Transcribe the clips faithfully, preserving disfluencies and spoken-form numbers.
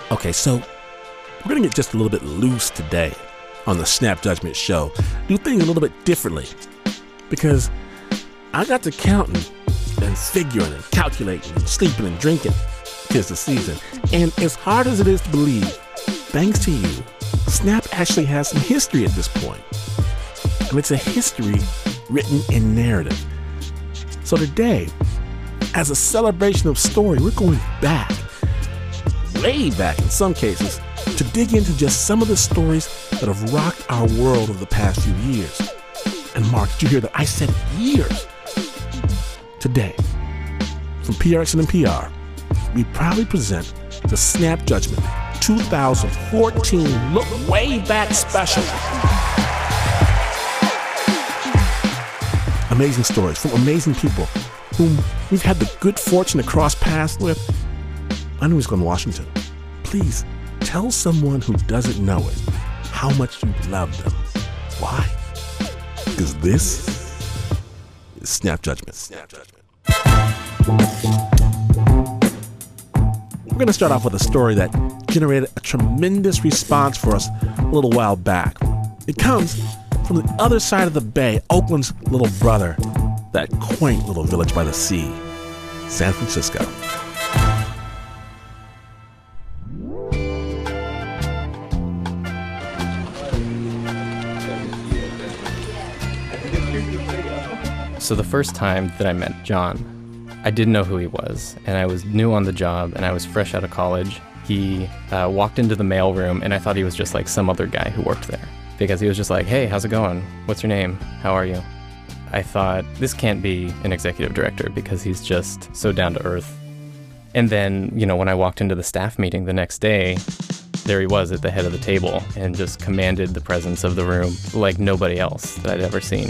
Okay, so we're going to get just a little bit loose today on the Snap Judgment Show. Do things a little bit differently because I got to counting and figuring and calculating and sleeping and drinking tis the season. And as hard as it is to believe, thanks to you, Snap actually has some history at this point. And it's a history written in narrative. So today, as a celebration of story, we're going back, way back in some cases, to dig into just some of the stories that have rocked our world over the past few years. And Mark, did you hear that? I said years. Today, from P R X N and N P R, we proudly present the Snap Judgment twenty fourteen Look Way Back Special. Amazing stories from amazing people whom we've had the good fortune to cross paths with. I knew he was going to Washington. Please tell someone who doesn't know it how much you love them. Why? Because this is Snap Judgment. Snap Judgment. We're going to start off with a story that generated a tremendous response for us a little while back. It comes from the other side of the bay, Oakland's little brother, that quaint little village by the sea, San Francisco. So the first time that I met John, I didn't know who he was, and I was new on the job, and I was fresh out of college. He uh, walked into the mailroom, and I thought he was just like some other guy who worked there, because he was just like, "Hey, how's it going? What's your name? How are you?" I thought, this can't be an executive director because he's just so down to earth. And then, you know, when I walked into the staff meeting the next day, there he was at the head of the table and just commanded the presence of the room like nobody else that I'd ever seen.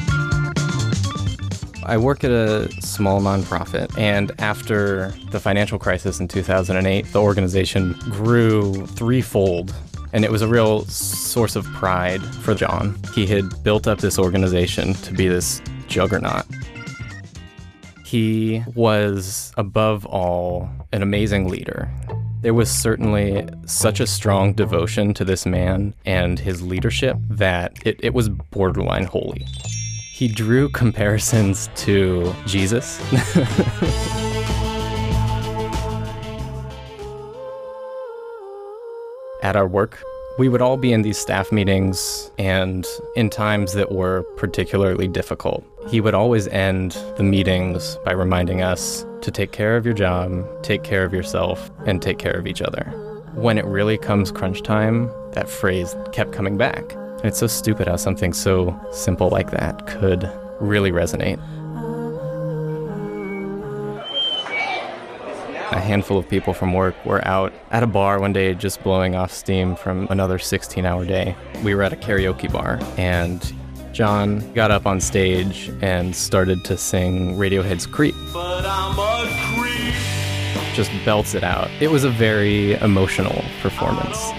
I work at a small nonprofit, and after the financial crisis in two thousand eight, the organization grew threefold, and it was a real source of pride for John. He had built up this organization to be this juggernaut. He was, above all, an amazing leader. There was certainly such a strong devotion to this man and his leadership that it, it was borderline holy. He drew comparisons to Jesus. At our work, we would all be in these staff meetings, and in times that were particularly difficult, he would always end the meetings by reminding us to take care of your job, take care of yourself, and take care of each other. When it really comes crunch time, that phrase kept coming back. And it's so stupid how something so simple like that could really resonate. A handful of people from work were out at a bar one day just blowing off steam from another sixteen-hour day. We were at a karaoke bar, and John got up on stage and started to sing Radiohead's Creep. But I'm a creep. Just belts it out. It was a very emotional performance.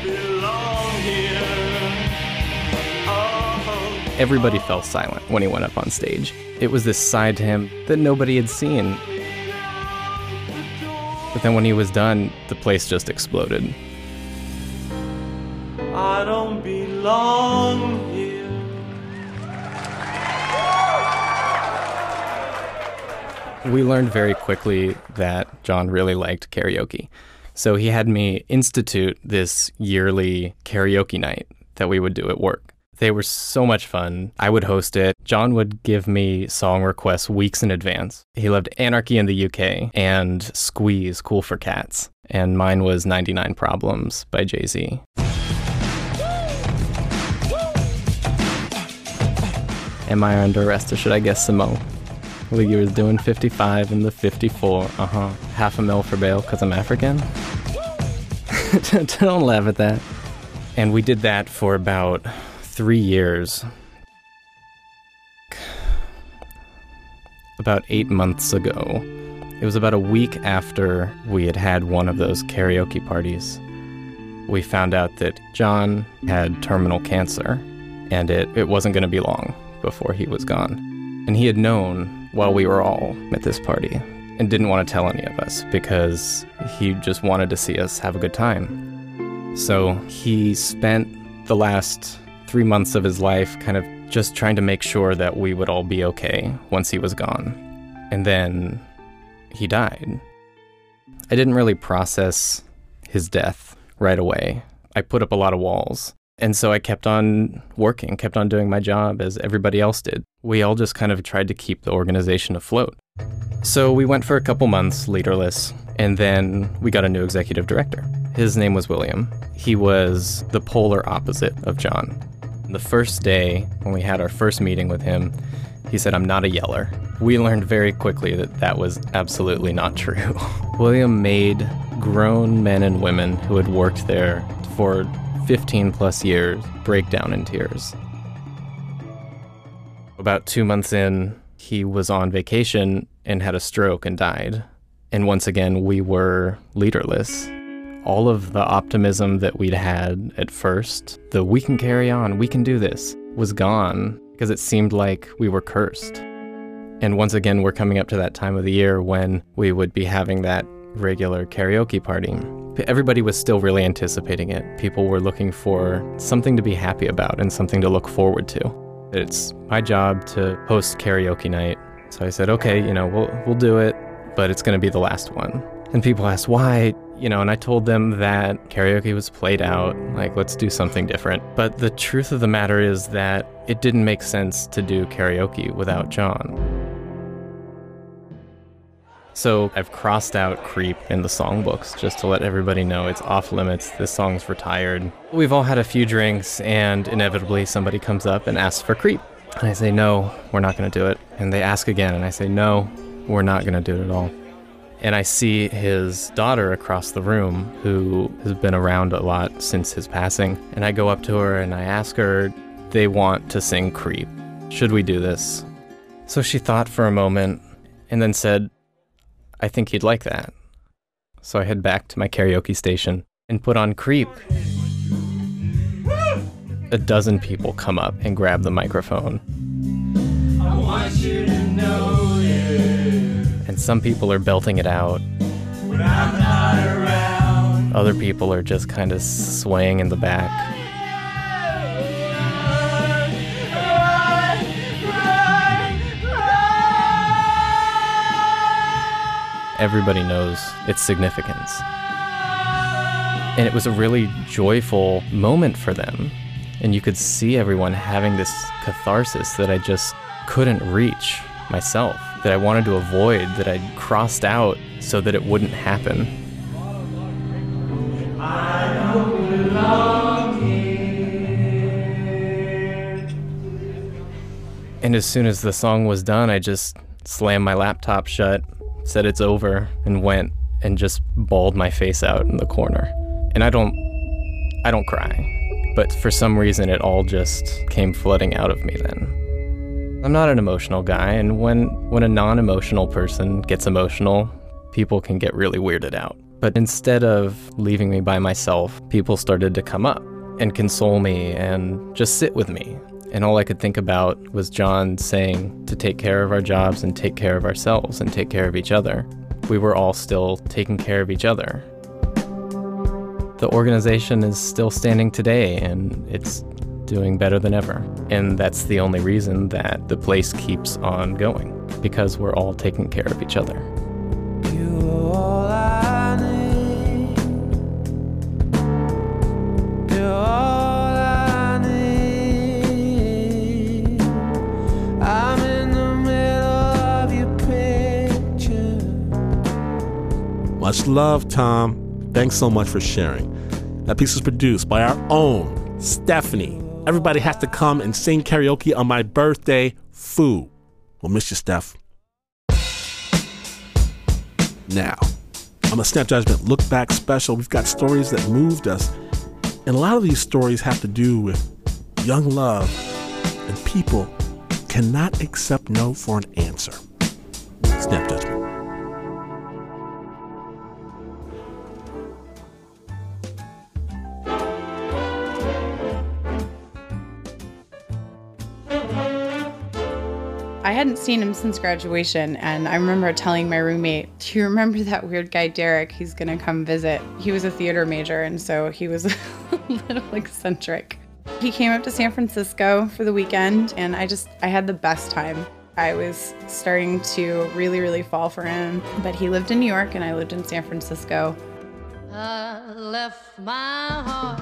Everybody fell silent when he went up on stage. It was this side to him that nobody had seen. But then when he was done, the place just exploded. I don't belong here. We learned very quickly that John really liked karaoke. So he had me institute this yearly karaoke night that we would do at work. They were so much fun. I would host it. John would give me song requests weeks in advance. He loved Anarchy in the U K and Squeeze, Cool for Cats. And mine was ninety-nine Problems by Jay-Z. Am I under arrest or should I guess Samo? Well, you was doing fifty-five in the fifty-four. Uh-huh. Half a mil for bail because I'm African? Don't laugh at that. And we did that for about three years. About eight months ago, it was about a week after we had had one of those karaoke parties, we found out that John had terminal cancer, and it, it wasn't going to be long before he was gone. And he had known while we were all at this party. and didn't want to tell any of us because he just wanted to see us have a good time. So he spent the last three months of his life kind of just trying to make sure that we would all be okay once he was gone. And then he died. I didn't really process his death right away. I put up a lot of walls. And so I kept on working, kept on doing my job as everybody else did. We all just kind of tried to keep the organization afloat. So we went for a couple months leaderless, and then we got a new executive director. His name was William. He was the polar opposite of John. The first day when we had our first meeting with him, he said, "I'm not a yeller." We learned very quickly that that was absolutely not true. William made grown men and women who had worked there for fifteen plus years break down in tears. About two months in, he was on vacation and had a stroke and died. And once again, we were leaderless. All of the optimism that we'd had at first, the we can carry on, we can do this, was gone because it seemed like we were cursed. And once again, we're coming up to that time of the year when we would be having that regular karaoke party. Everybody was still really anticipating it. People were looking for something to be happy about and something to look forward to. It's my job to host karaoke night. So I said, okay, you know, we'll we'll do it, but it's going to be the last one. And people asked why, you know, and I told them that karaoke was played out, like, let's do something different. But the truth of the matter is that it didn't make sense to do karaoke without John. So I've crossed out Creep in the songbooks just to let everybody know it's off limits. This song's retired. We've all had a few drinks, and inevitably somebody comes up and asks for Creep. And I say, no, we're not going to do it. And they ask again, and I say, no, we're not going to do it at all. And I see his daughter across the room, who has been around a lot since his passing. And I go up to her and I ask her, they want to sing Creep. Should we do this? So she thought for a moment and then said, I think you'd like that. So I head back to my karaoke station and put on Creep. A dozen people come up and grab the microphone. I want you to know this. And some people are belting it out. When I'm not around. Other people are just kind of swaying in the back. Everybody knows its significance. And it was a really joyful moment for them. And you could see everyone having this catharsis that I just couldn't reach myself, that I wanted to avoid, that I'd crossed out so that it wouldn't happen. I don't belong here. And as soon as the song was done, I just slammed my laptop shut, said it's over, and went and just bawled my face out in the corner. And I don't, I don't cry, but for some reason it all just came flooding out of me then. I'm not an emotional guy, and when, when a non-emotional person gets emotional, people can get really weirded out. But instead of leaving me by myself, people started to come up and console me and just sit with me. And all I could think about was John saying to take care of our jobs and take care of ourselves and take care of each other. We were all still taking care of each other. The organization is still standing today, and it's doing better than ever. And that's the only reason that the place keeps on going, because we're all taking care of each other. You're all I need. You're all I need. I'm in the middle of your picture. Much love, Tom. Thanks so much for sharing. That piece was produced by our own Stephanie. Everybody has to come and sing karaoke on my birthday. Foo. We'll miss you, Steph. Now, on the Snap Judgment Look Back special, we've got stories that moved us. And a lot of these stories have to do with young love and people cannot accept no for an answer. Snap Judgment. I hadn't seen him since graduation, and I remember telling my roommate, do you remember that weird guy Derek? He's gonna come visit. He was a theater major, and so he was a little eccentric. He came up to San Francisco for the weekend, and I just, I had the best time. I was starting to really, really fall for him, but he lived in New York, and I lived in San Francisco. I left my heart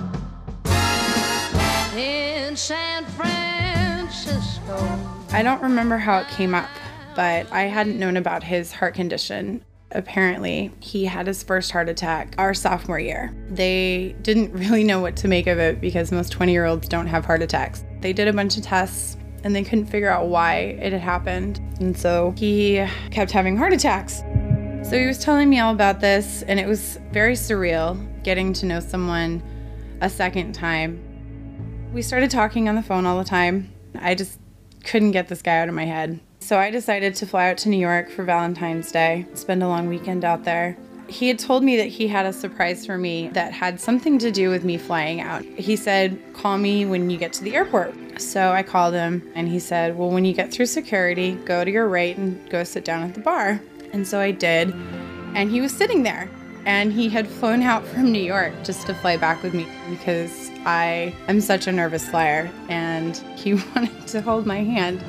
in San Francisco. I don't remember how it came up, but I hadn't known about his heart condition. Apparently, he had his first heart attack our sophomore year. They didn't really know what to make of it because most twenty-year-olds don't have heart attacks. They did a bunch of tests, and they couldn't figure out why it had happened. And so he kept having heart attacks. So he was telling me all about this, and it was very surreal getting to know someone a second time. We started talking on the phone all the time. I just couldn't get this guy out of my head. So I decided to fly out to New York for Valentine's Day, spend a long weekend out there. He had told me that he had a surprise for me that had something to do with me flying out. He said, call me when you get to the airport. So I called him, and he said, well, when you get through security, go to your right and go sit down at the bar. And so I did, and he was sitting there, and he had flown out from New York just to fly back with me because I am such a nervous flyer, and he wanted to hold my hand.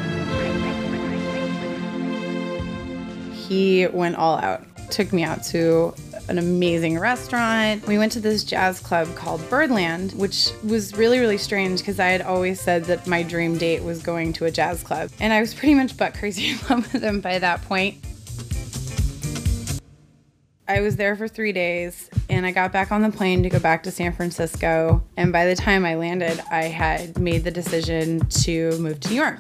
He went all out, took me out to an amazing restaurant. We went to this jazz club called Birdland, which was really, really strange because I had always said that my dream date was going to a jazz club. And I was pretty much butt crazy in love with him by that point. I was there for three days, and I got back on the plane to go back to San Francisco. And by the time I landed, I had made the decision to move to New York.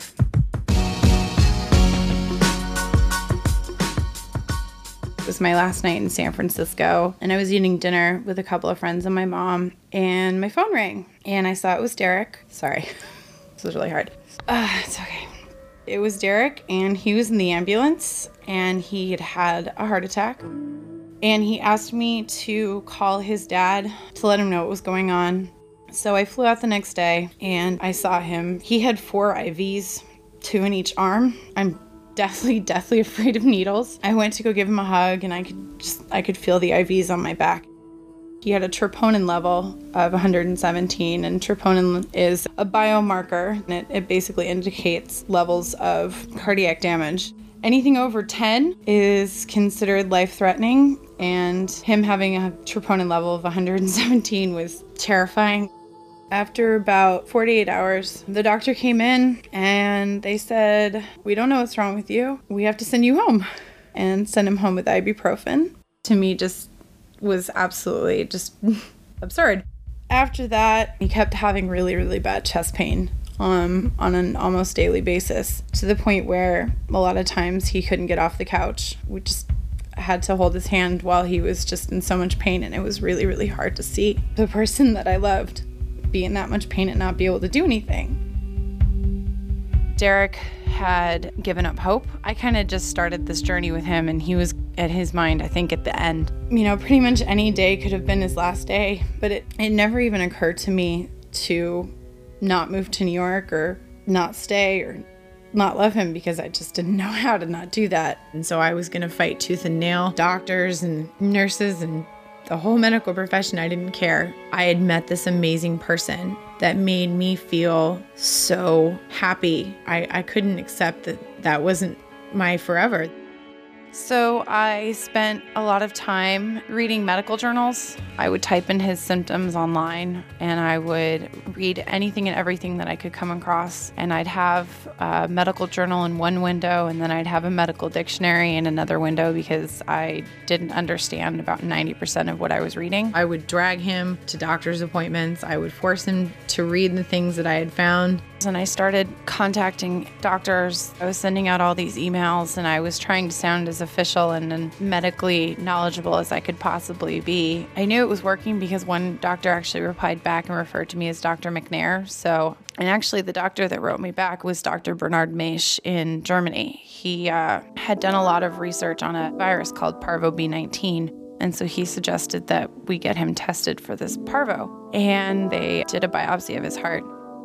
It was my last night in San Francisco, and I was eating dinner with a couple of friends and my mom, and my phone rang, and I saw it was Derek. Sorry, this was really hard. Uh, it's okay. It was Derek, and he was in the ambulance, and he had had a heart attack. And he asked me to call his dad to let him know what was going on. So I flew out the next day, and I saw him. He had four I Vs, two in each arm. I'm deathly, deathly afraid of needles. I went to go give him a hug, and I could just, I could feel the I Vs on my back. He had a troponin level of one hundred seventeen, and troponin is a biomarker, and it, it basically indicates levels of cardiac damage. Anything over ten is considered life-threatening, and him having a troponin level of one hundred seventeen was terrifying. After about forty-eight hours, the doctor came in, and they said, we don't know what's wrong with you. We have to send you home, and send him home with ibuprofen. To me, just was absolutely just absurd. After that, he kept having really, really bad chest pain. Um, on an almost daily basis, to the point where a lot of times he couldn't get off the couch. We just had to hold his hand while he was just in so much pain, and it was really, really hard to see the person that I loved be in that much pain and not be able to do anything. Derek had given up hope. I kind of just started this journey with him, and he was at his mind, I think, at the end. You know, pretty much any day could have been his last day, but it, it never even occurred to me to not move to New York or not stay or not love him, because I just didn't know how to not do that. And so I was going to fight tooth and nail doctors and nurses and the whole medical profession. I didn't care. I had met this amazing person that made me feel so happy. I, I couldn't accept that that wasn't my forever. So I spent a lot of time reading medical journals. I would type in his symptoms online, and I would read anything and everything that I could come across. And I'd have a medical journal in one window, and then I'd have a medical dictionary in another window because I didn't understand about ninety percent of what I was reading. I would drag him to doctor's appointments. I would force him to read the things that I had found. And I started contacting doctors. I was sending out all these emails, and I was trying to sound as official and, and medically knowledgeable as I could possibly be. I knew it was working because one doctor actually replied back and referred to me as Doctor McNair. So, and actually the doctor that wrote me back was Doctor Bernard Maisch in Germany. He uh, had done a lot of research on a virus called Parvo B nineteen. And so he suggested that we get him tested for this parvo. And they did a biopsy of his heart.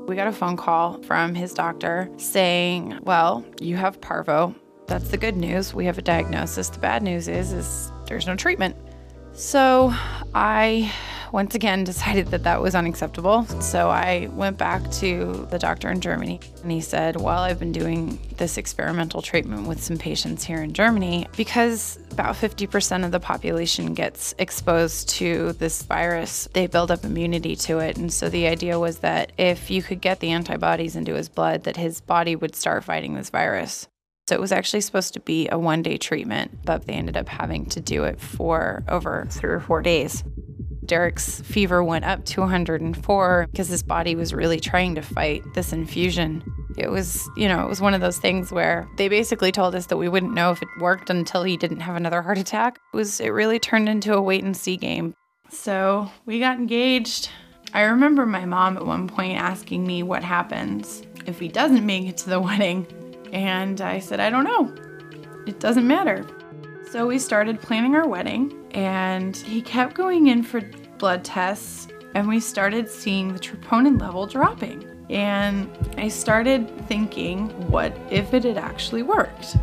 We got a phone call from his doctor saying, well, you have parvo. That's the good news. We have a diagnosis. The bad news is, is there's no treatment. So I once again decided that that was unacceptable. So I went back to the doctor in Germany and he said, well, I've been doing this experimental treatment with some patients here in Germany because about fifty percent of the population gets exposed to this virus. They build up immunity to it. And so the idea was that if you could get the antibodies into his blood, that his body would start fighting this virus. So it was actually supposed to be a one-day treatment, but they ended up having to do it for over three or four days. Derek's fever went up to one hundred four because his body was really trying to fight this infusion. It was, you know, it was one of those things where they basically told us that we wouldn't know if it worked until he didn't have another heart attack. It was, it really turned into a wait-and-see game. So we got engaged. I remember my mom at one point asking me what happens if he doesn't make it to the wedding. And I said, I don't know. It doesn't matter. So we started planning our wedding, and he kept going in for blood tests, and we started seeing the troponin level dropping. And I started thinking, what if it had actually worked?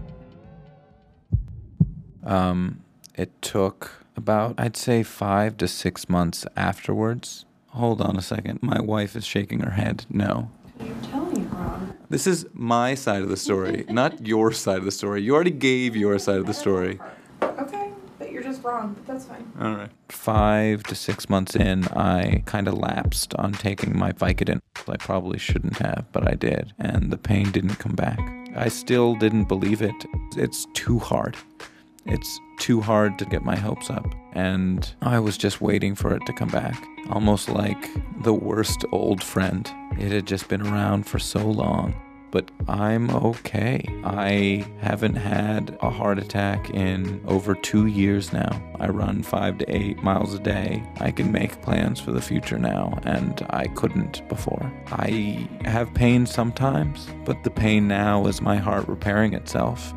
Um, it took about, I'd say, five to six months afterwards. Hold on a second. My wife is shaking her head. No. You're telling me wrong. This is my side of the story, not your side of the story. You already gave your side of the story. Okay, but you're just wrong, but that's fine. All right. Five to six months in, I kind of lapsed on taking my Vicodin. I probably shouldn't have, but I did, and the pain didn't come back. I still didn't believe it. It's too hard. It's too hard to get my hopes up, and I was just waiting for it to come back, almost like the worst old friend. It had just been around for so long, but I'm okay. I haven't had a heart attack in over two years now. I run five to eight miles a day. I can make plans for the future now, and I couldn't before. I have pain sometimes, but the pain now is my heart repairing itself.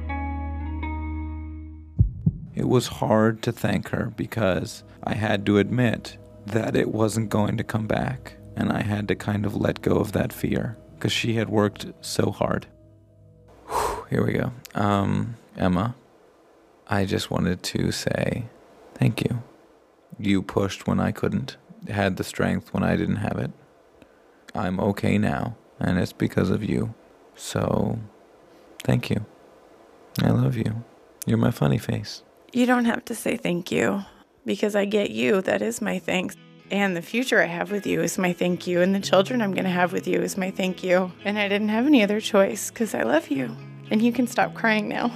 It was hard to thank her because I had to admit that it wasn't going to come back, and I had to kind of let go of that fear because she had worked so hard. Whew, here we go. Um, Emma, I just wanted to say thank you. You pushed when I couldn't, had the strength when I didn't have it. I'm okay now, and it's because of you. So, thank you. I love you. You're my funny face. You don't have to say thank you, because I get you. That is my thanks. And the future I have with you is my thank you. And the children I'm going to have with you is my thank you. And I didn't have any other choice because I love you. And you can stop crying now.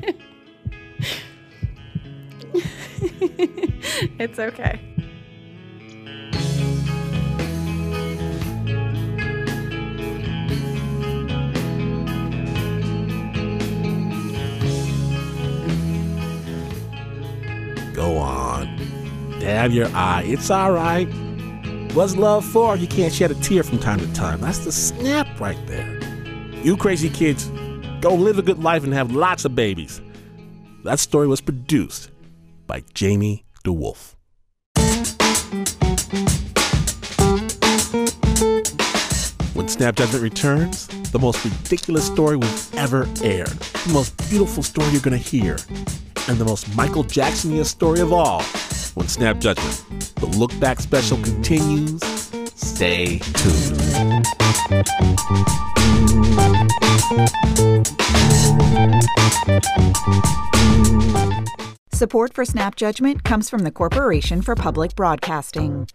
It's okay. Go on. Dab your eye. It's all right. What's love for? You can't shed a tear from time to time. That's the snap right there. You crazy kids, go live a good life and have lots of babies. That story was produced by Jamie DeWolf. When Snap Judgment returns, the most ridiculous story we've ever aired, the most beautiful story you're going to hear, and the most Michael Jacksoniest story of all. When Snap Judgment, the Look Back special continues. Stay tuned. Support for Snap Judgment comes from the Corporation for Public Broadcasting.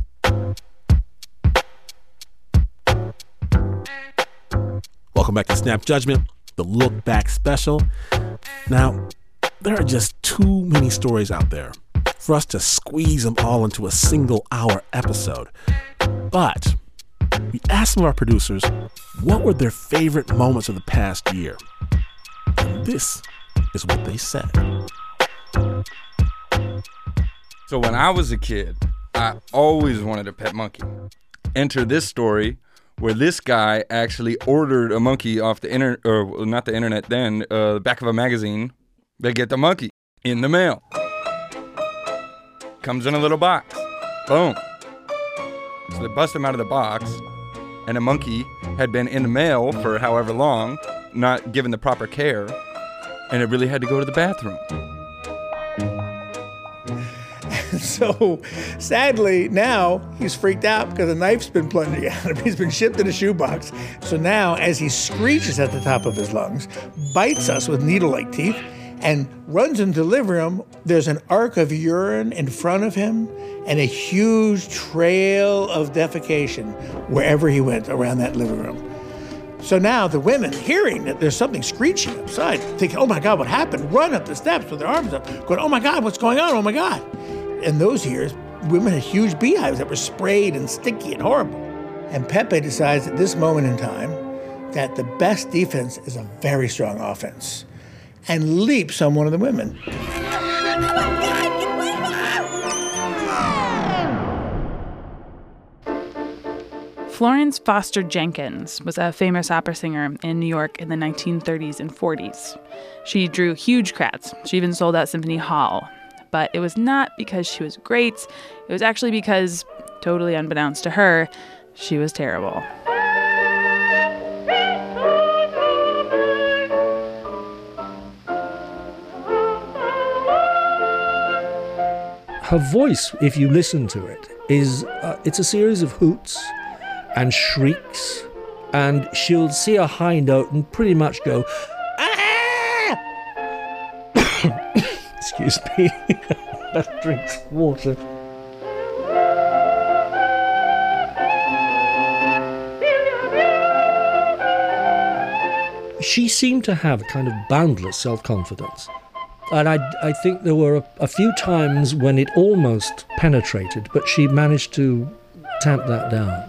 Welcome back to Snap Judgment, the Look Back special. Now, there are just too many stories out there for us to squeeze them all into a single hour episode. But we asked some of our producers what were their favorite moments of the past year. And this is what they said. So when I was a kid, I always wanted a pet monkey. Enter this story where this guy actually ordered a monkey off the internet, or not the internet then, uh, the back of a magazine. They get the monkey in the mail. Comes in a little box. Boom. So they bust him out of the box, and a monkey had been in the mail for however long, not given the proper care, and it really had to go to the bathroom. So, sadly, now he's freaked out because a knife's been plunging out of him. He's been shipped in a shoebox. So now, as he screeches at the top of his lungs, bites us with needle-like teeth, and runs into the living room, there's an arc of urine in front of him and a huge trail of defecation wherever he went around that living room. So now the women, hearing that there's something screeching outside, think, oh my God, what happened? Run up the steps with their arms up, going, oh my God, what's going on? Oh my God. In those years, women had huge beehives that were sprayed and sticky and horrible. And Pepe decides at this moment in time that the best defense is a very strong offense, and leaps on one of the women. Florence Foster Jenkins was a famous opera singer in New York in the nineteen thirties and forties. She drew huge crowds. She even sold out Symphony Hall. But it was not because she was great. It was actually because, totally unbeknownst to her, she was terrible. Her voice, if you listen to it, is uh, it's a series of hoots and shrieks, and she'll see a high note and pretty much go, ah! Excuse me, better drink some water. She seemed to have a kind of boundless self-confidence. And I, I think there were a, a few times when it almost penetrated, but she managed to tamp that down.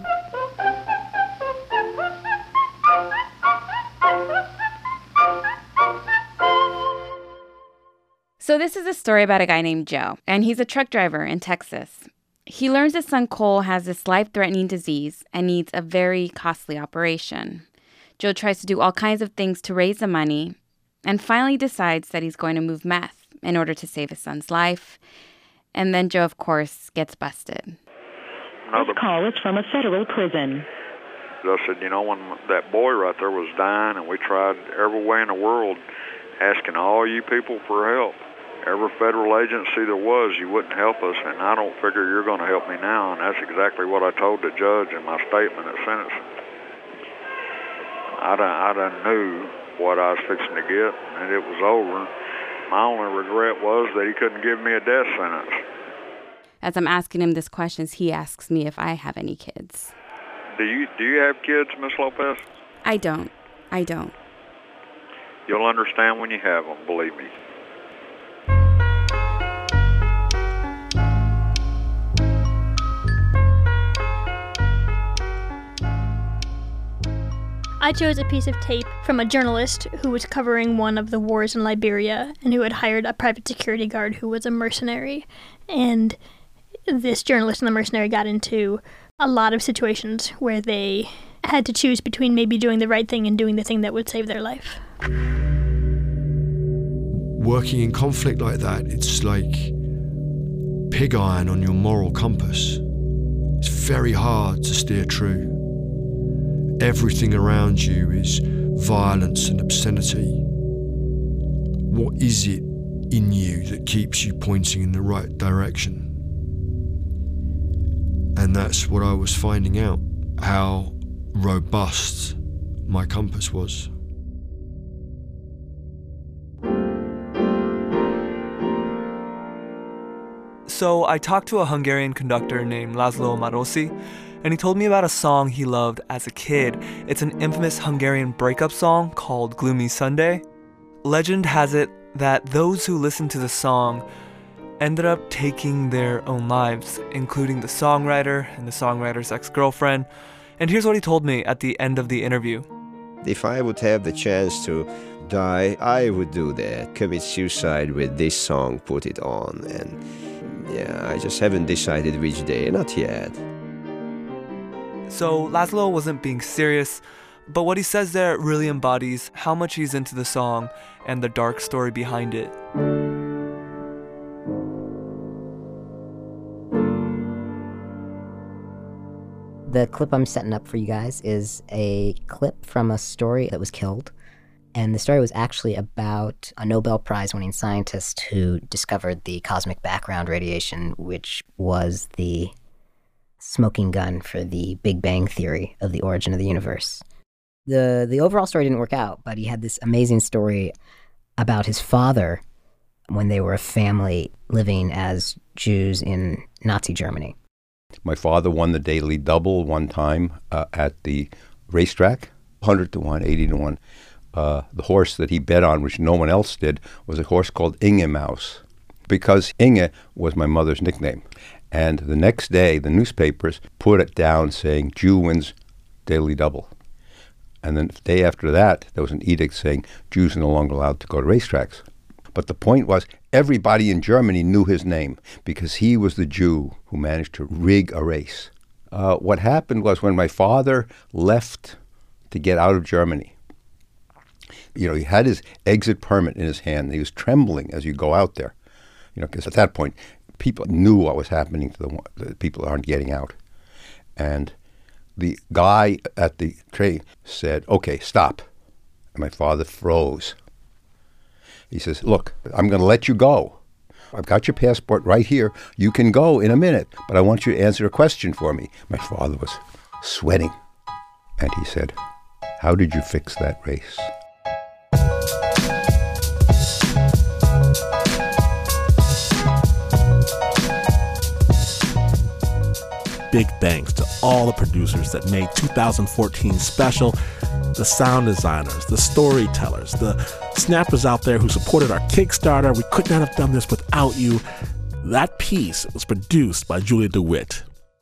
So this is a story about a guy named Joe, and he's a truck driver in Texas. He learns his son Cole has this life-threatening disease and needs a very costly operation. Joe tries to do all kinds of things to raise the money, and finally decides that he's going to move meth in order to save his son's life. And then Joe, of course, gets busted. This call is from a federal prison. I said, you know, when that boy right there was dying, and we tried every way in the world asking all you people for help. Every federal agency there was, you wouldn't help us, and I don't figure you're going to help me now. And that's exactly what I told the judge in my statement at sentencing. I done, I done knew what I was fixing to get, and it was over. My only regret was that he couldn't give me a death sentence. As I'm asking him these questions, he asks me if I have any kids. Do you do you have kids, Miss Lopez? I don't. I don't. You'll understand when you have them, believe me. I chose a piece of tape from a journalist who was covering one of the wars in Liberia and who had hired a private security guard who was a mercenary. And this journalist and the mercenary got into a lot of situations where they had to choose between maybe doing the right thing and doing the thing that would save their life. Working in conflict like that, it's like pig iron on your moral compass. It's very hard to steer true. Everything around you is violence and obscenity. What is it in you that keeps you pointing in the right direction? And that's what I was finding out, how robust my compass was. So I talked to a Hungarian conductor named Laszlo Marosi, and he told me about a song he loved as a kid. It's an infamous Hungarian breakup song called Gloomy Sunday. Legend has it that those who listened to the song ended up taking their own lives, including the songwriter and the songwriter's ex-girlfriend. And here's what he told me at the end of the interview. If I would have the chance to die, I would do that. Commit suicide with this song, put it on. And yeah, I just haven't decided which day, not yet. So Laszlo wasn't being serious, but what he says there really embodies how much he's into the song and the dark story behind it. The clip I'm setting up for you guys is a clip from a story that was killed. And the story was actually about a Nobel Prize-winning scientist who discovered the cosmic background radiation, which was the smoking gun for the Big Bang theory of the origin of the universe. The, the overall story didn't work out, but he had this amazing story about his father when they were a family living as Jews in Nazi Germany. My father won the daily double one time uh, at the racetrack, one hundred to one, eighty to one. Uh, the horse that he bet on, which no one else did, was a horse called Inge Maus, because Inge was my mother's nickname. And the next day, the newspapers put it down saying, Jew wins daily double. And then the day after that, there was an edict saying Jews are no longer allowed to go to racetracks. But the point was, everybody in Germany knew his name because he was the Jew who managed to rig a race. Uh, what happened was when my father left to get out of Germany, you know, he had his exit permit in his hand. And he was trembling as you go out there, you know, because at that point, people knew what was happening to the, the people that aren't getting out. And the guy at the train said, okay, stop. And my father froze. He says, look, I'm going to let you go. I've got your passport right here. You can go in a minute, but I want you to answer a question for me. My father was sweating. And he said, how did you fix that race? Big thanks to all the producers that made two thousand fourteen special, the sound designers, the storytellers, the snappers out there who supported our Kickstarter. We could not have done this without you. That piece was produced by Julia DeWitt.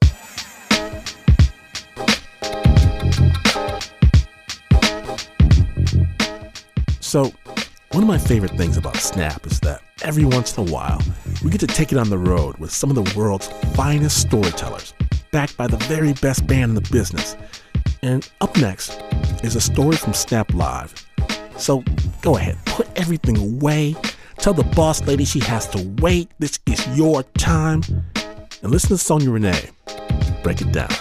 So, one of my favorite things about Snap is that every once in a while, we get to take it on the road with some of the world's finest storytellers, backed by the very best band in the business. And up next is a story from Snap Live. So go ahead, put everything away. Tell the boss lady she has to wait. This is your time. And listen to Sonia Renee break it down.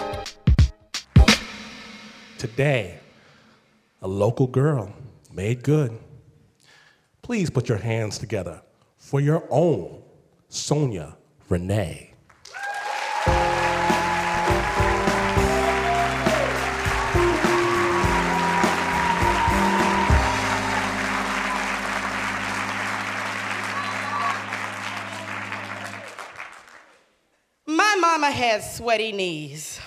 Today, a local girl made good. Please put your hands together for your own Sonia Renee. My mama had sweaty knees.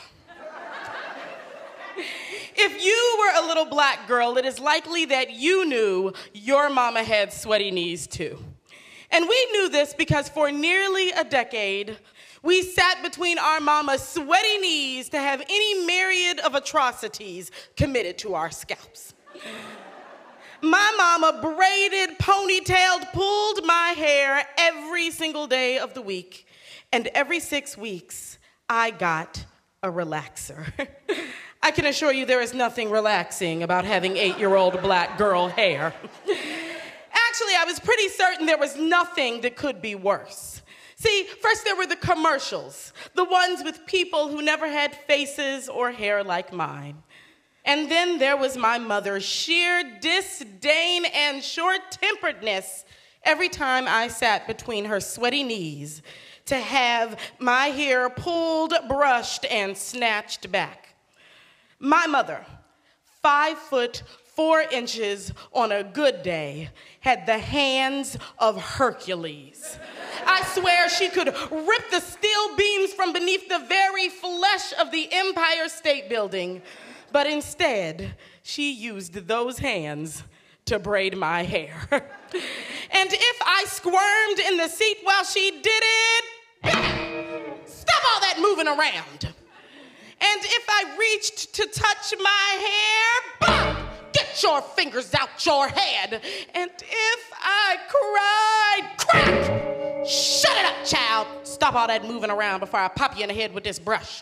If you were a little black girl, it is likely that you knew your mama had sweaty knees too. And we knew this because for nearly a decade, we sat between our mama's sweaty knees to have any myriad of atrocities committed to our scalps. My mama braided, ponytailed, pulled my hair every single day of the week. And every six weeks, I got a relaxer. I can assure you there is nothing relaxing about having eight-year-old black girl hair. Actually, I was pretty certain there was nothing that could be worse. See, first there were the commercials, the ones with people who never had faces or hair like mine. And then there was my mother's sheer disdain and short-temperedness every time I sat between her sweaty knees to have my hair pulled, brushed, and snatched back. My mother, five foot, four inches on a good day, had the hands of Hercules. I swear she could rip the steel beams from beneath the very flesh of the Empire State Building, but instead, she used those hands to braid my hair. And if I squirmed in the seat while she did it, stop all that moving around. And if I reached to touch my hair, boom, get your fingers out your head. And if I cried, crack, shut it up, child. Stop all that moving around before I pop you in the head with this brush.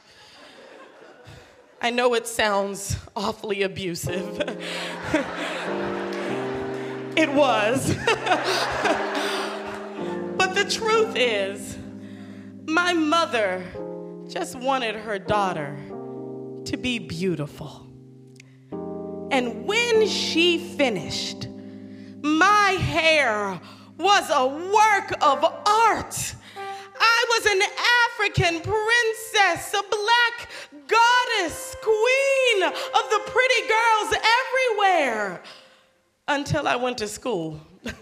I know it sounds awfully abusive. It was. But the truth is, my mother just wanted her daughter to be beautiful. And when she finished, my hair was a work of art. I was an African princess, a black goddess, queen of the pretty girls everywhere, until I went to school.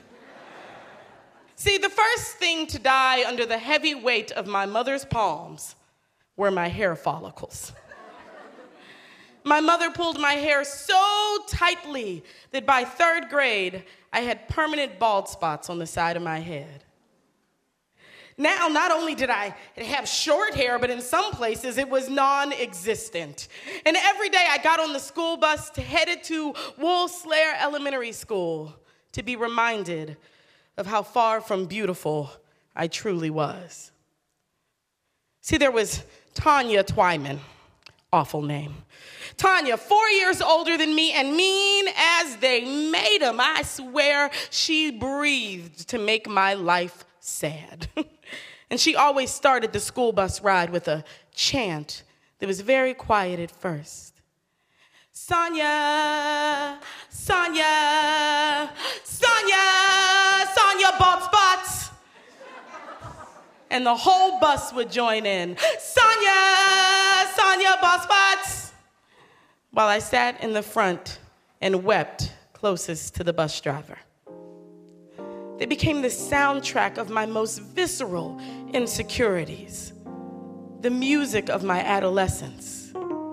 See, the first thing to die under the heavy weight of my mother's palms were my hair follicles. My mother pulled my hair so tightly that by third grade, I had permanent bald spots on the side of my head. Now, not only did I have short hair, but in some places it was non-existent. And every day I got on the school bus to headed to Woolslayer Elementary School to be reminded of how far from beautiful I truly was. See, there was Tanya Twyman, awful name. Tanya, four years older than me and mean as they made him. I swear she breathed to make my life sad. And she always started the school bus ride with a chant that was very quiet at first. Sonia, Sonia, Sonia, Sonia, bald spots. And the whole bus would join in. Sonia, Sonia, bald spots. While I sat in the front and wept closest to the bus driver. They became the soundtrack of my most visceral insecurities, the music of my adolescence.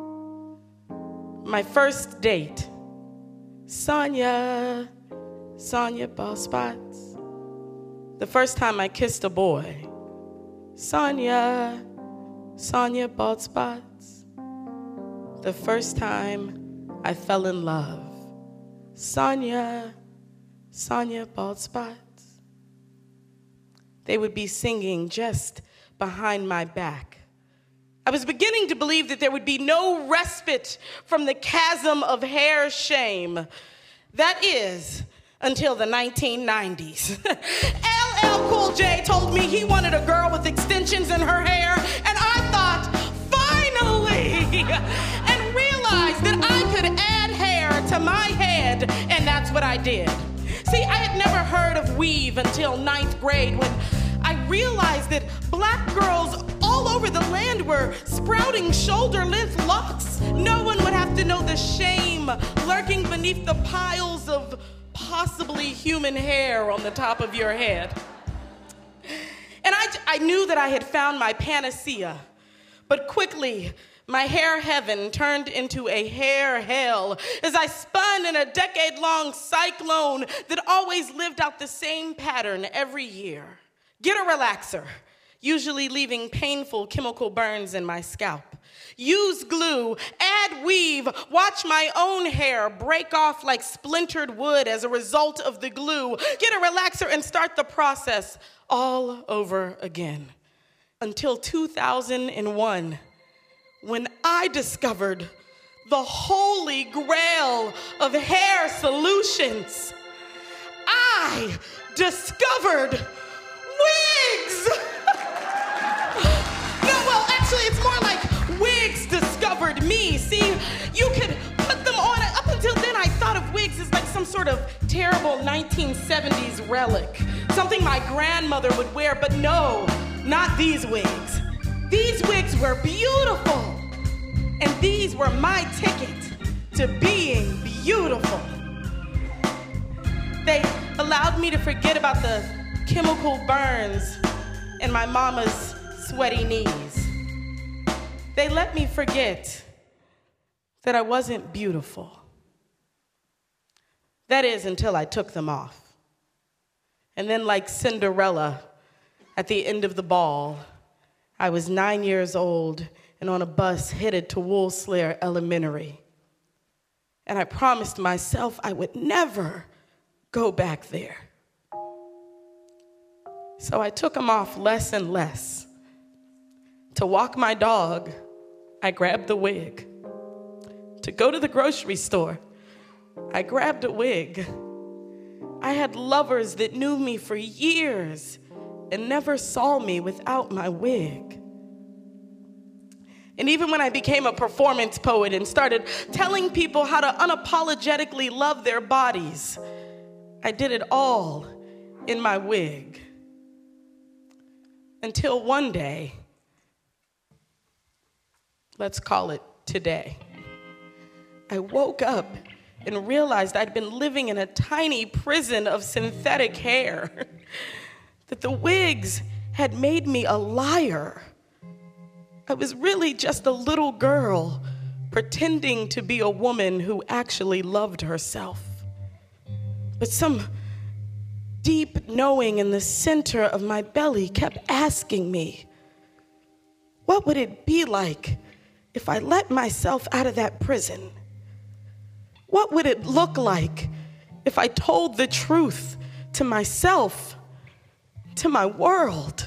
My first date, Sonia, Sonia, bald spots. The first time I kissed a boy, Sonia, Sonia, bald spots. The first time I fell in love, Sonia, Sonia, bald spots. They would be singing just behind my back. I was beginning to believe that there would be no respite from the chasm of hair shame. That is, until the nineteen nineties. L L Cool J told me he wanted a girl with extensions in her hair, and I thought, finally, and realized that I could add hair to my head, and that's what I did. See, I had never heard of weave until ninth grade when I realized that black girls all over the land were sprouting shoulder-length locks. No one would have to know the shame lurking beneath the piles of possibly human hair on the top of your head. And I, I knew that I had found my panacea, but quickly, my hair heaven turned into a hair hell as I spun in a decade-long cyclone that always lived out the same pattern every year. Get a relaxer, usually leaving painful chemical burns in my scalp. Use glue, add weave, watch my own hair break off like splintered wood as a result of the glue. Get a relaxer and start the process all over again. Until two thousand one. When I discovered the holy grail of hair solutions, I discovered wigs. No, well, actually, it's more like wigs discovered me. See, you could put them on. Up until then, I thought of wigs as like some sort of terrible nineteen seventies relic, something my grandmother would wear, but no, not these wigs. These wigs were beautiful, and these were my ticket to being beautiful. They allowed me to forget about the chemical burns and my mama's sweaty knees. They let me forget that I wasn't beautiful. That is, until I took them off. And then, like Cinderella, at the end of the ball, I was nine years old and on a bus headed to Woolslayer Elementary. And I promised myself I would never go back there. So I took them off less and less. To walk my dog, I grabbed the wig. To go to the grocery store, I grabbed a wig. I had lovers that knew me for years and never saw me without my wig. And even when I became a performance poet and started telling people how to unapologetically love their bodies, I did it all in my wig. Until one day, let's call it today, I woke up and realized I'd been living in a tiny prison of synthetic hair, that the wigs had made me a liar. I was really just a little girl pretending to be a woman who actually loved herself. But some deep knowing in the center of my belly kept asking me, what would it be like if I let myself out of that prison? What would it look like if I told the truth to myself, to my world?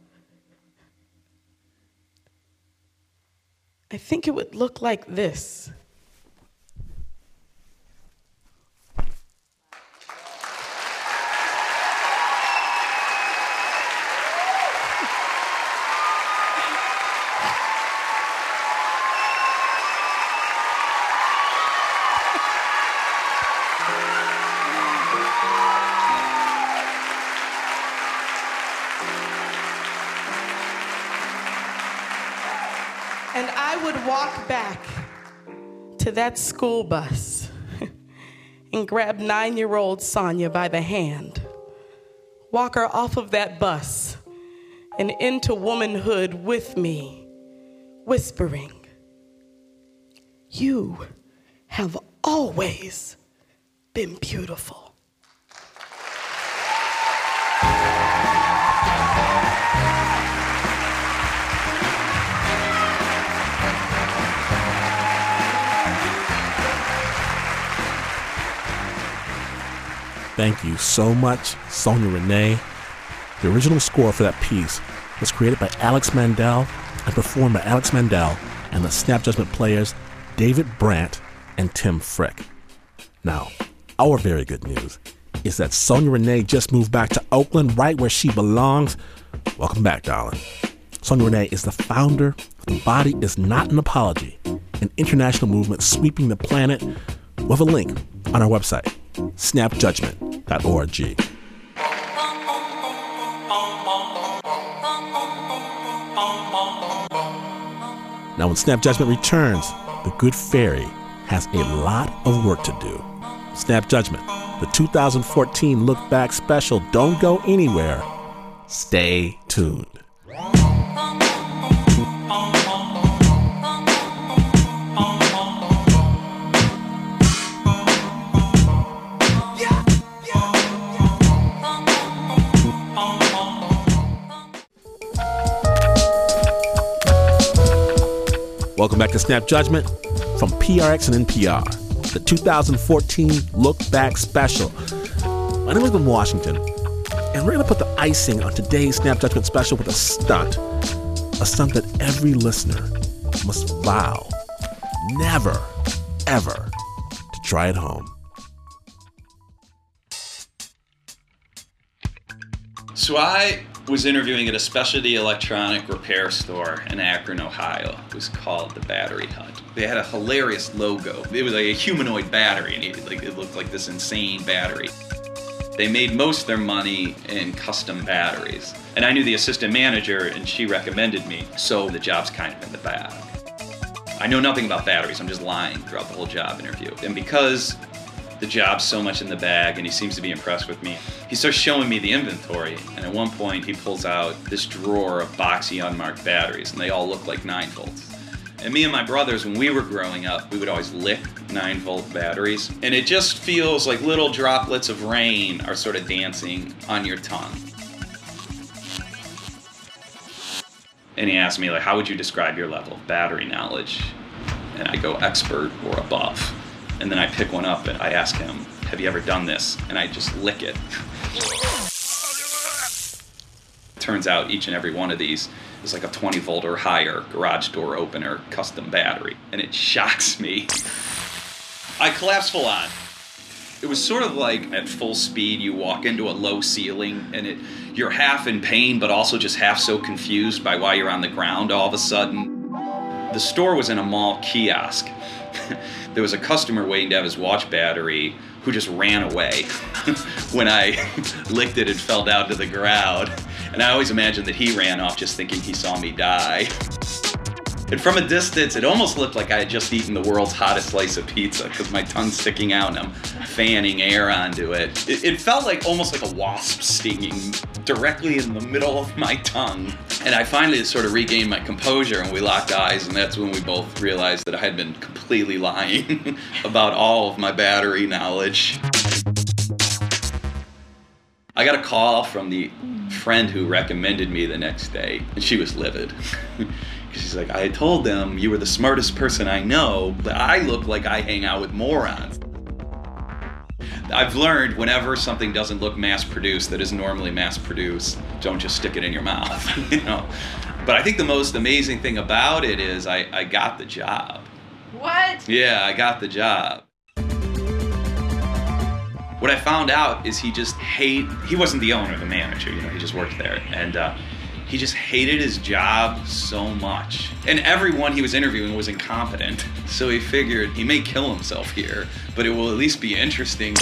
I think it would look like this. And I would walk back to that school bus and grab nine-year-old Sonia by the hand, walk her off of that bus and into womanhood with me, whispering, you have always been beautiful. Thank you so much, Sonia Renee. The original score for that piece was created by Alex Mandel and performed by Alex Mandel and the Snap Judgment players David Brandt and Tim Frick. Now, our very good news is that Sonia Renee just moved back to Oakland, right where she belongs. Welcome back, darling. Sonia Renee is the founder of The Body Is Not an Apology, an international movement sweeping the planet, with a link on our website, snap judgment dot org. Now, when Snap Judgment returns, the Good Fairy has a lot of work to do. Snap Judgment, the two thousand fourteen Look Back special. Don't go anywhere. Stay tuned. Welcome back to Snap Judgment from P R X and N P R, the two thousand fourteen Look Back Special. My name is Ben Washington, and we're going to put the icing on today's Snap Judgment Special with a stunt. A stunt that every listener must vow never, ever to try at home. So I was interviewing at a specialty electronic repair store in Akron, Ohio. It was called the Battery Hut. They had a hilarious logo. It was like a humanoid battery, and it, like, it looked like this insane battery. They made most of their money in custom batteries. And I knew the assistant manager, and she recommended me, so the job's kind of in the bag. I know nothing about batteries. I'm just lying throughout the whole job interview. And because the job's so much in the bag and he seems to be impressed with me, he starts showing me the inventory, and at one point he pulls out this drawer of boxy unmarked batteries, and they all look like nine volts. And me and my brothers, when we were growing up, we would always lick nine volt batteries, and it just feels like little droplets of rain are sort of dancing on your tongue. And he asked me, like, how would you describe your level of battery knowledge? And I go, expert or above. And then I pick one up and I ask him, have you ever done this? And I just lick it. Turns out each and every one of these is like a twenty volt or higher garage door opener custom battery. And it shocks me. I collapse full on. It was sort of like at full speed you walk into a low ceiling and it you're half in pain but also just half so confused by why you're on the ground all of a sudden. The store was in a mall kiosk. There was a customer waiting to have his watch battery who just ran away when I licked it and fell down to the ground. And I always imagined that he ran off just thinking he saw me die. And from a distance, it almost looked like I had just eaten the world's hottest slice of pizza because my tongue's sticking out and I'm fanning air onto it. it. It felt like almost like a wasp stinging directly in the middle of my tongue. And I finally sort of regained my composure and we locked eyes, and that's when we both realized that I had been completely lying about all of my battery knowledge. I got a call from the friend who recommended me the next day, and she was livid. She's like, I told them you were the smartest person I know, but I look like I hang out with morons. I've learned whenever something doesn't look mass-produced that is normally mass-produced, don't just stick it in your mouth, you know. But I think the most amazing thing about it is I, I got the job. What? Yeah, I got the job. What I found out is he just hate, he wasn't the owner, the manager, you know, he just worked there. And uh, he just hated his job so much. And everyone he was interviewing was incompetent. So he figured he may kill himself here, but it will at least be interesting.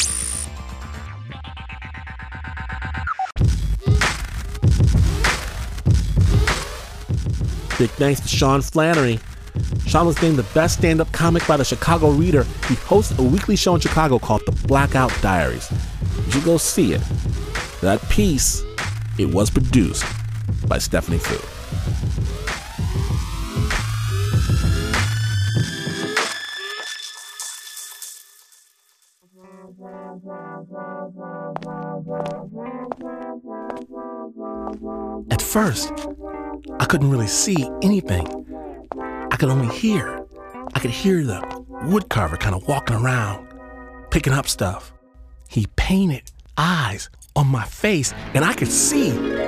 Big thanks to Sean Flannery. Sean was named the best stand-up comic by the Chicago Reader. He hosts a weekly show in Chicago called The Blackout Diaries. You should go see it. That piece, it was produced by Stephanie Fu. At first, I couldn't really see anything. I could only hear. I could hear the woodcarver kind of walking around, picking up stuff. He painted eyes on my face, and I could see.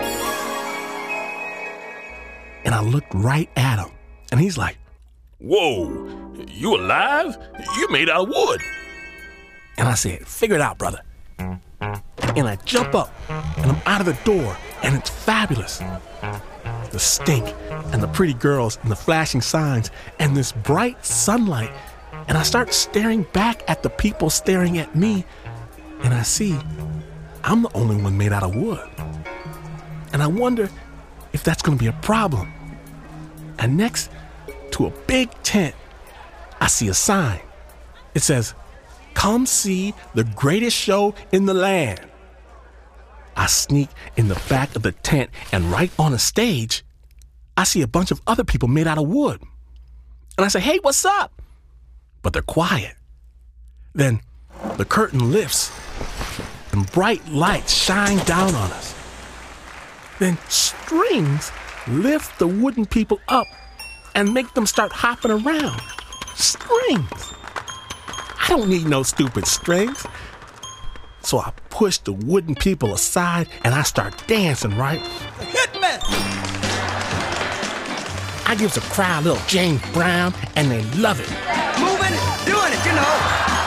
And I looked right at him, and he's like, "Whoa, you alive? You're made out of wood." And I said, "Figure it out, brother." And I jump up, and I'm out of the door, and it's fabulous. The stink, and the pretty girls, and the flashing signs, and this bright sunlight. And I start staring back at the people staring at me, and I see I'm the only one made out of wood. And I wonder if that's going to be a problem. And next to a big tent, I see a sign. It says, "Come see the greatest show in the land." I sneak in the back of the tent, and right on the stage, I see a bunch of other people made out of wood. And I say, "Hey, what's up?" But they're quiet. Then the curtain lifts, and bright lights shine down on us. Then strings lift the wooden people up and make them start hopping around. Strings. I don't need no stupid strings. So I push the wooden people aside and I start dancing, right? Hit me! I gives the crowd a little James Brown and they love it. Moving, doing it, you know.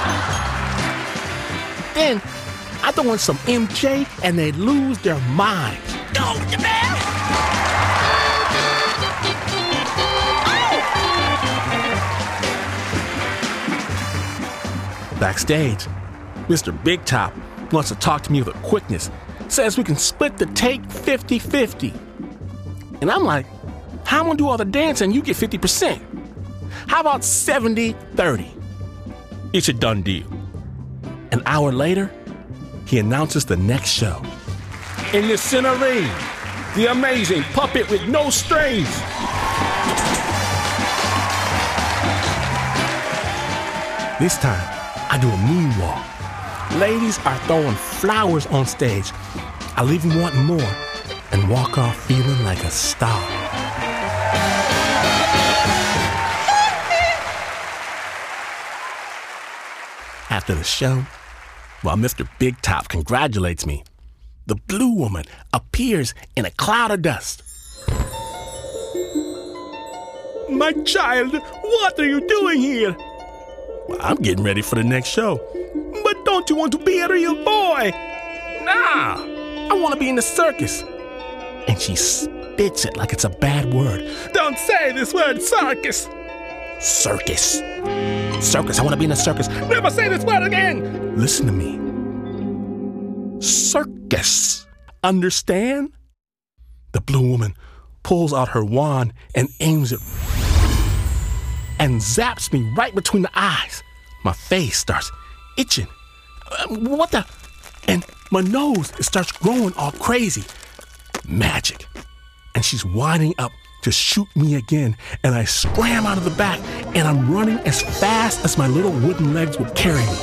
Then I throw in some M J and they lose their minds. Go, Jamel! Backstage, Mister Big Top wants to talk to me with a quickness, says we can split the take fifty-fifty. And I'm like, how am I gonna do all the dancing and you get fifty percent? How about seventy thirty? It's a done deal. An hour later, he announces the next show. In the center ring, the amazing puppet with no strings. This time, I do a moonwalk. Ladies are throwing flowers on stage. I leave them wanting more and walk off feeling like a star. After the show, while Mister Big Top congratulates me, the blue woman appears in a cloud of dust. "My child, what are you doing here?" "Well, I'm getting ready for the next show." "But don't you want to be a real boy?" "Nah, I want to be in the circus." And she spits it like it's a bad word. "Don't say this word, circus." Circus. Circus. I want to be in a circus. Never say this word again. Listen to me. Circus. Understand? The blue woman pulls out her wand and aims it and zaps me right between the eyes. My face starts itching. Uh, what the? And my nose, it starts growing all crazy. Magic. And she's winding up to shoot me again. And I scram out of the back and I'm running as fast as my little wooden legs would carry me.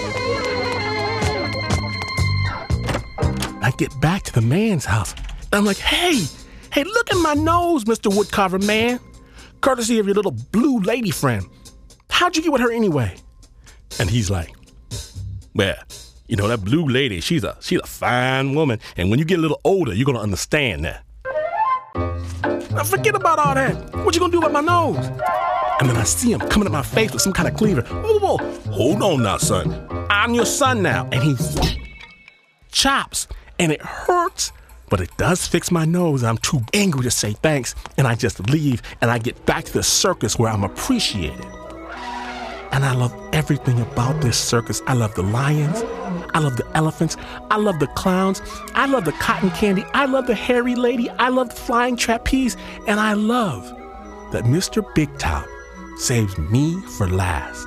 I get back to the man's house. And I'm like, hey, hey, look at my nose, Mister Woodcarver man. Courtesy of your little blue lady friend. How'd you get with her anyway? And he's like, well, you know, that blue lady, she's a she's a fine woman. And when you get a little older, you're going to understand that. Now forget about all that. What you going to do about my nose? And then I see him coming at my face with some kind of cleaver. Whoa, whoa, whoa. Hold on now, son. I'm your son now. And he chops. And it hurts. But it does fix my nose. I'm too angry to say thanks. And I just leave. And I get back to the circus where I'm appreciated. And I love everything about this circus. I love the lions. I love the elephants. I love the clowns. I love the cotton candy. I love the hairy lady. I love the flying trapeze. And I love that Mister Big Top saves me for last.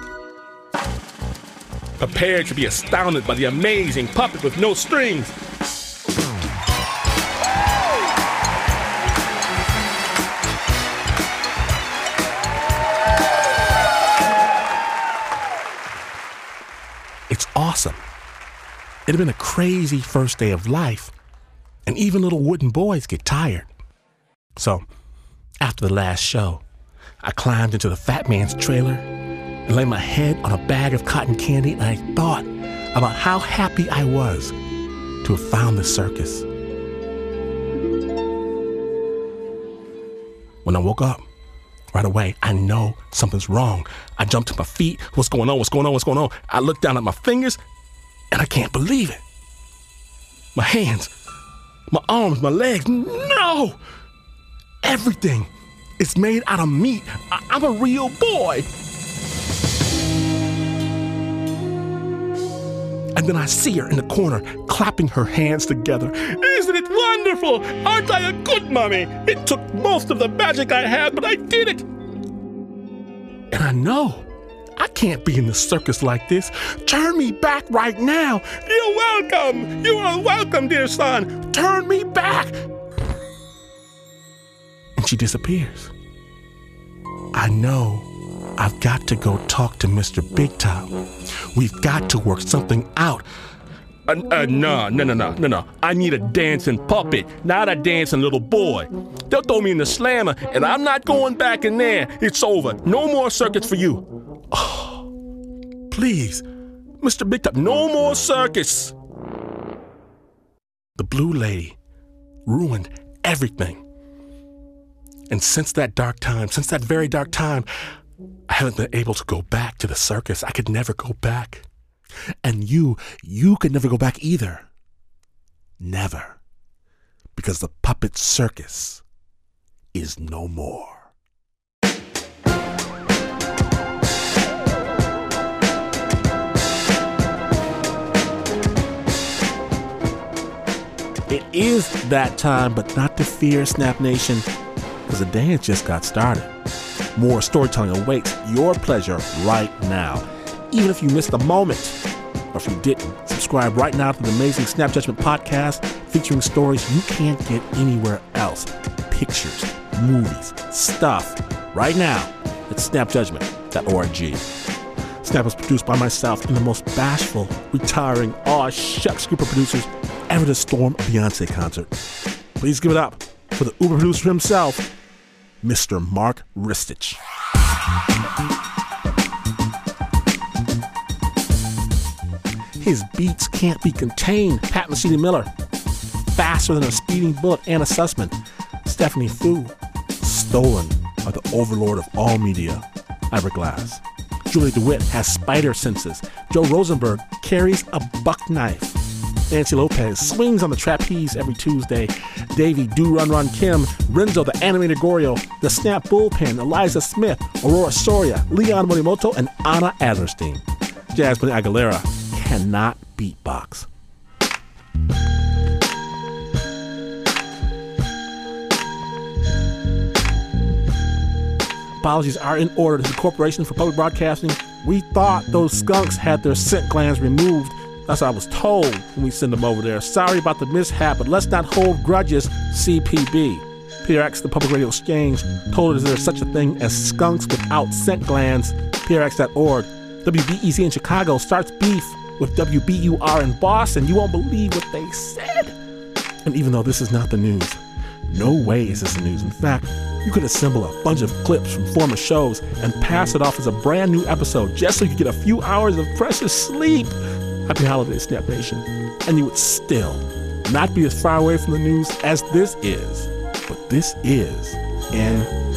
Prepare to be astounded by the amazing puppet with no strings. It's awesome. It had been a crazy first day of life, and even little wooden boys get tired. So, after the last show, I climbed into the fat man's trailer and laid my head on a bag of cotton candy, and I thought about how happy I was to have found the circus. When I woke up, right away, I know something's wrong. I jumped to my feet. What's going on? What's going on? What's going on? I look down at my fingers, and I can't believe it. My hands, my arms, my legs, no! Everything is made out of meat. I- I'm a real boy. And then I see her in the corner, clapping her hands together. Isn't it wonderful? Aren't I a good mommy? It took most of the magic I had, but I did it. And I know I can't be in the circus like this. Turn me back right now. You're welcome. You are welcome, dear son. Turn me back. And she disappears. I know I've got to go talk to Mister Big Top. We've got to work something out. Uh, uh, no, no, no, no, no, no. I need a dancing puppet, not a dancing little boy. They'll throw me in the slammer, and I'm not going back in there. It's over. No more circus for you. Oh, please, Mister Big Top, no more circus. The blue lady ruined everything. And since that dark time, since that very dark time, I haven't been able to go back to the circus. I could never go back. And you, you could never go back either. Never. Because the puppet circus is no more. It is that time, but not to fear, Snap Nation, because the dance just got started. More storytelling awaits your pleasure right now. Even if you missed a moment, or if you didn't, subscribe right now to the amazing Snap Judgment podcast featuring stories you can't get anywhere else. Pictures, movies, stuff, right now at snap judgment dot org. Snap was produced by myself and the most bashful, retiring, aw shucks group of producers ever to storm a Beyonce concert. Please give it up for the Uber producer himself, Mister Mark Ristich. His beats can't be contained. Pat Mesiti-Miller, faster than a speeding bullet. Anna Sussman, Stephanie Fu, stolen by the overlord of all media, Ira Glass. Julie DeWitt has spider senses. Joe Rosenberg carries a buck knife. Nancy Lopez swings on the trapeze every Tuesday. Davey, Do Run Run Kim, Renzo the Animated Goryo, The Snap Bullpen, Eliza Smith, Aurora Soria, Leon Morimoto, and Anna Adlerstein. Jasmine Aguilera cannot beatbox. Apologies are in order to the Corporation for Public Broadcasting. We thought those skunks had their scent glands removed. That's what I was told when we send them over there. Sorry about the mishap, but let's not hold grudges, C P B. P R X, the Public Radio Exchange, told us there's such a thing as skunks without scent glands. P R X dot org. W B E Z in Chicago starts beef with W B U R in Boston. You won't believe what they said. And even though this is not the news, no way is this the news. In fact, you could assemble a bunch of clips from former shows and pass it off as a brand new episode just so you could get a few hours of precious sleep. Happy holidays, Snap Nation. And you would still not be as far away from the news as this is. But this is N